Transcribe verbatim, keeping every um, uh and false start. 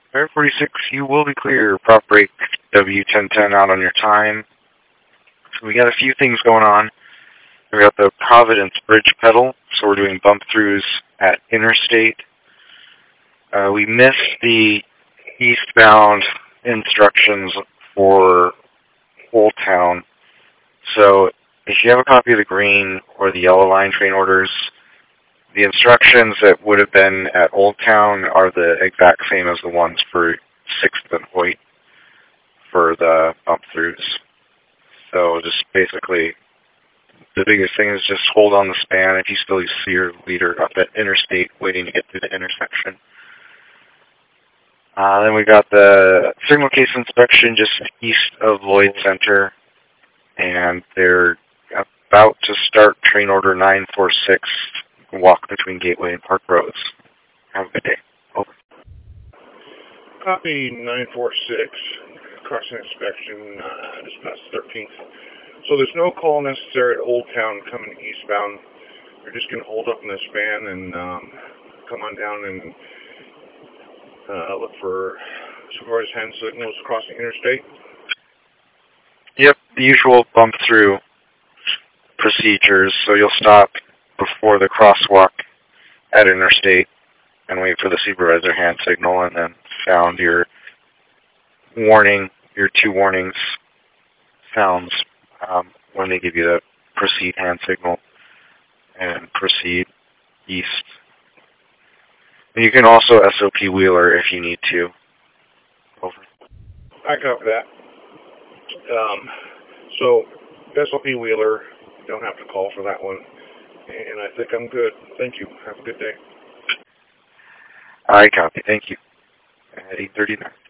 Air forty-six, you will be clear. Prop break W ten ten out on your time. So we got a few things going on. We got the Providence Bridge pedal, so we're doing bump throughs at Interstate. Uh, we missed the eastbound instructions for Old Town. So if you have a copy of the green or the yellow line train orders, the instructions that would have been at Old Town are the exact same as the ones for sixth and Hoyt for the bump throughs. So just basically, the biggest thing is just hold on the span if you still see your leader up at Interstate waiting to get through the intersection. Uh, then we got the signal case inspection just east of Lloyd Center, and they're about to start train order nine four six, walk between Gateway and Park Roads. Have a good day. Over. Copy nine four six, crossing inspection, uh, just past thirteenth. So there's no call necessary at Old Town coming eastbound. You're just going to hold up in the span and um, come on down and uh, look for supervised hand signals crossing interstate. Yep, the usual bump through procedures. So you'll stop before the crosswalk at Interstate and wait for the supervisor hand signal, and then sound your warning, your two warnings sounds um, when they give you the proceed hand signal, and proceed east. And you can also S O P Wheeler if you need to. Over. I copy that. Um, so S O P Wheeler, don't have to call for that one. And I think I'm good. Thank you. Have a good day. I copy. Thank you. At eight thirty-nine.